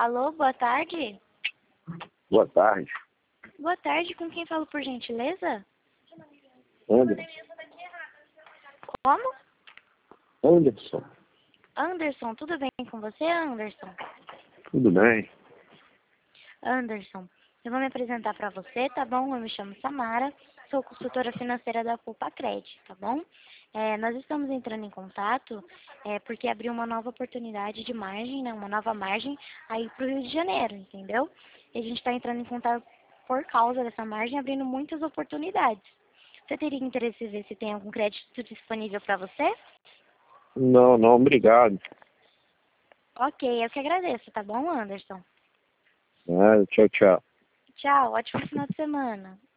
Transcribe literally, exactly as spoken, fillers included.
Alô, boa tarde. Boa tarde. Boa tarde, com quem falo por gentileza? Anderson. Como? Anderson. Anderson, tudo bem com você, Anderson? Tudo bem? Anderson, eu vou me apresentar para você, tá bom? Eu me chamo Samara, sou consultora financeira da Culpa Credit, tá bom? É, nós estamos entrando em contato é, porque abriu uma nova oportunidade de margem, né? Uma nova margem aí para o Rio de Janeiro, entendeu? E a gente está entrando em contato por causa dessa margem, abrindo muitas oportunidades. Você teria interesse em ver se tem algum crédito disponível para você? Não, não, obrigado. Ok, eu que agradeço, tá bom, Anderson? Ah, tchau, tchau. Tchau, ótimo final de semana.